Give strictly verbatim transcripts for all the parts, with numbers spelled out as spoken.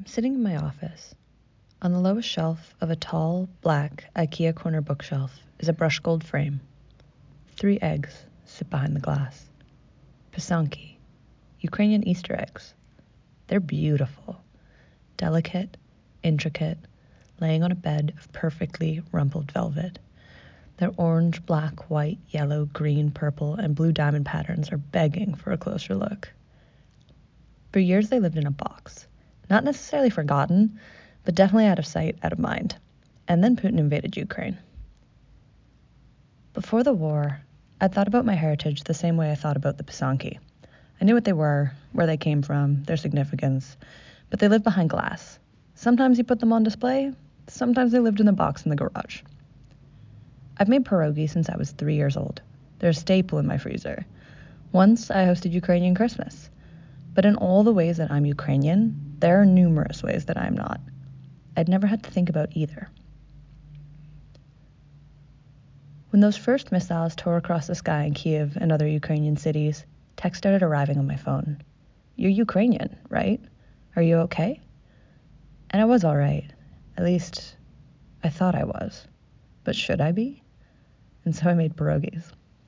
I'm sitting in my office. On the lowest shelf of a tall, black IKEA corner bookshelf is a brushed gold frame. Three eggs sit behind the glass. Pysanki, Ukrainian Easter eggs. They're beautiful, delicate, intricate, laying on a bed of perfectly rumpled velvet. Their orange, black, white, yellow, green, purple, and blue diamond patterns are begging for a closer look. For years they lived in a box. Not necessarily forgotten, but definitely out of sight, out of mind. And then Putin invaded Ukraine. Before the war, I thought about my heritage the same way I thought about the Pysanki. I knew what they were, where they came from, their significance, but they lived behind glass. Sometimes you put them on display, sometimes they lived in a box in the garage. I've made pierogi since I was three years old. They're a staple in my freezer. Once I hosted Ukrainian Christmas. But in all the ways that I'm Ukrainian, there are numerous ways that I'm not. I'd never had to think about either. When those first missiles tore across the sky in Kiev and other Ukrainian cities, texts started arriving on my phone. You're Ukrainian, right? Are you okay? And I was all right. At least, I thought I was. But should I be? And so I made pierogies.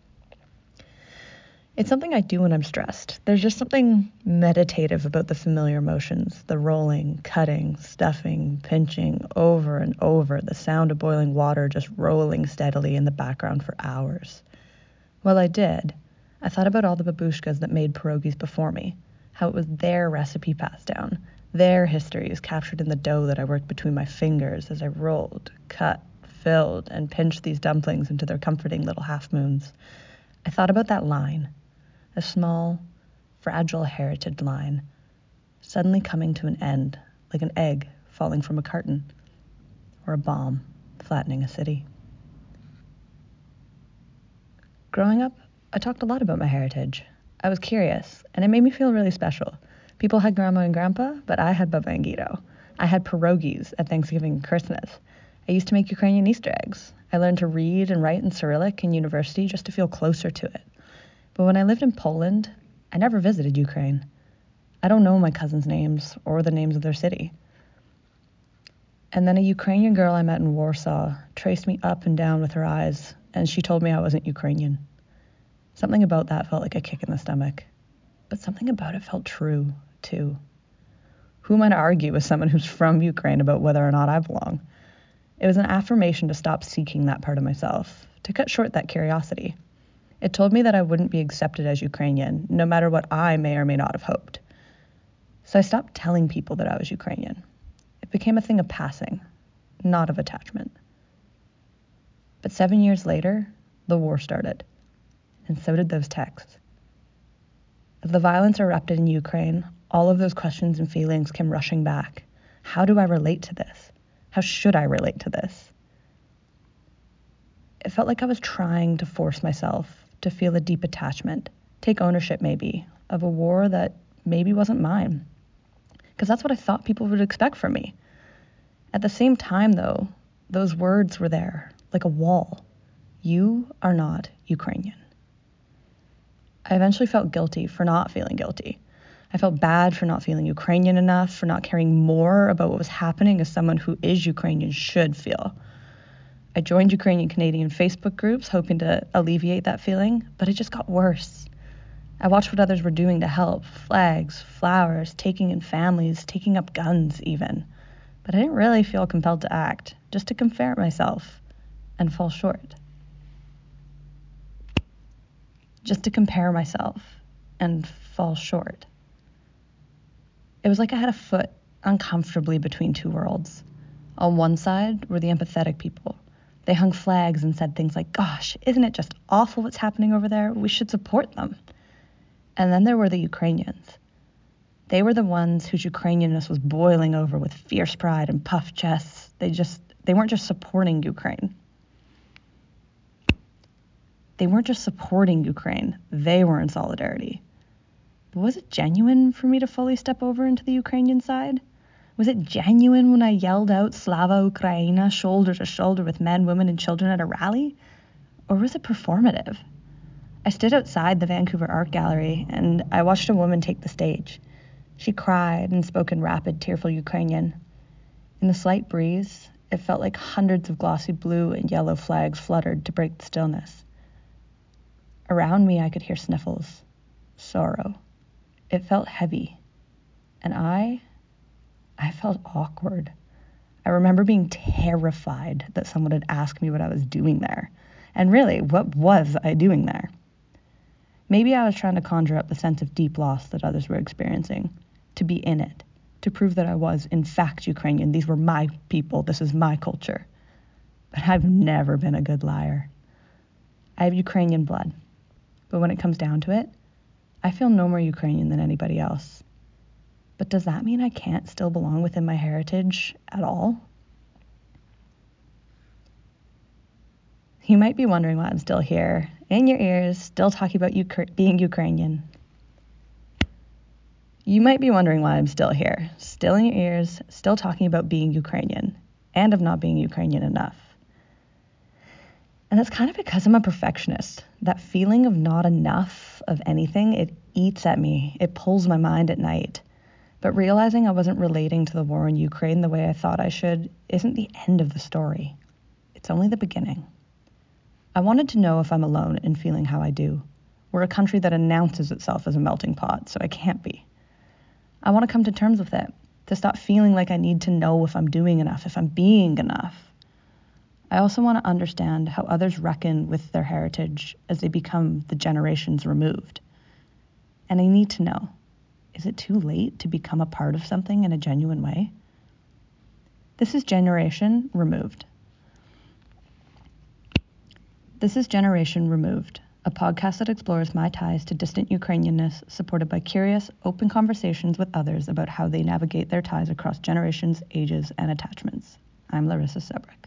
It's something I do when I'm stressed. There's just something meditative about the familiar motions, the rolling, cutting, stuffing, pinching, over and over, the sound of boiling water just rolling steadily in the background for hours. While I did, I thought about all the babushkas that made pierogies before me, how it was their recipe passed down, their histories captured in the dough that I worked between my fingers as I rolled, cut, filled, and pinched these dumplings into their comforting little half-moons. I thought about that line, a small, fragile heritage line, suddenly coming to an end, like an egg falling from a carton, or a bomb flattening a city. Growing up, I talked a lot about my heritage. I was curious, and it made me feel really special. People had grandma and grandpa, but I had Baba and Guido. I had pierogies at Thanksgiving and Christmas. I used to make Ukrainian Easter eggs. I learned to read and write in Cyrillic in university just to feel closer to it. But when I lived in Poland, I never visited Ukraine. I don't know my cousins' names or the names of their city. And then a Ukrainian girl I met in Warsaw traced me up and down with her eyes, and she told me I wasn't Ukrainian. Something about that felt like a kick in the stomach. But something about it felt true, too. Who am I to argue with someone who's from Ukraine about whether or not I belong? It was an affirmation to stop seeking that part of myself, to cut short that curiosity. It told me that I wouldn't be accepted as Ukrainian, no matter what I may or may not have hoped. So I stopped telling people that I was Ukrainian. It became a thing of passing, not of attachment. But seven years later, the war started, and so did those texts. As the violence erupted in Ukraine, all of those questions and feelings came rushing back. How do I relate to this? How should I relate to this? It felt like I was trying to force myself to feel a deep attachment, take ownership maybe, of a war that maybe wasn't mine. Because that's what I thought people would expect from me. At the same time, though, those words were there, like a wall. You are not Ukrainian. I eventually felt guilty for not feeling guilty. I felt bad for not feeling Ukrainian enough, for not caring more about what was happening as someone who is Ukrainian should feel. I joined Ukrainian Canadian Facebook groups, hoping to alleviate that feeling, but it just got worse. I watched what others were doing to help, flags, flowers, taking in families, taking up guns even. But I didn't really feel compelled to act, just to compare myself and fall short. Just to compare myself and fall short. It was like I had a foot uncomfortably between two worlds. On one side were the empathetic people. They hung flags and said things like, gosh, isn't it just awful what's happening over there? We should support them. And then there were the Ukrainians. They were the ones whose Ukrainianness was boiling over with fierce pride and puffed chests. They just, they weren't just supporting Ukraine. They weren't just supporting Ukraine. They were in solidarity. But was it genuine for me to fully step over into the Ukrainian side? Was it genuine when I yelled out Slava Ukraina shoulder to shoulder with men, women, and children at a rally? Or was it performative? I stood outside the Vancouver Art Gallery and I watched a woman take the stage. She cried and spoke in rapid, tearful Ukrainian. In the slight breeze, it felt like hundreds of glossy blue and yellow flags fluttered to break the stillness. Around me, I could hear sniffles, sorrow. It felt heavy, and I, I felt awkward. I remember being terrified that someone had asked me what I was doing there. And really, what was I doing there? Maybe I was trying to conjure up the sense of deep loss that others were experiencing, to be in it, to prove that I was, in fact, Ukrainian. These were my people. This is my culture. But I've never been a good liar. I have Ukrainian blood. But when it comes down to it, I feel no more Ukrainian than anybody else. But does that mean I can't still belong within my heritage at all? You might be wondering why I'm still here, in your ears, still talking about Ukra- being Ukrainian. You might be wondering why I'm still here, still in your ears, still talking about being Ukrainian, and of not being Ukrainian enough. And that's kind of because I'm a perfectionist. That feeling of not enough of anything, it eats at me. It pulls my mind at night. But realizing I wasn't relating to the war in Ukraine the way I thought I should isn't the end of the story. It's only the beginning. I wanted to know if I'm alone in feeling how I do. We're a country that announces itself as a melting pot, so I can't be. I want to come to terms with it, to stop feeling like I need to know if I'm doing enough, if I'm being enough. I also want to understand how others reckon with their heritage as they become the generations removed. And I need to know, is it too late to become a part of something in a genuine way? This is Generation Removed. This is Generation Removed, a podcast that explores my ties to distant Ukrainianness, supported by curious, open conversations with others about how they navigate their ties across generations, ages, and attachments. I'm Larissa Sebrick.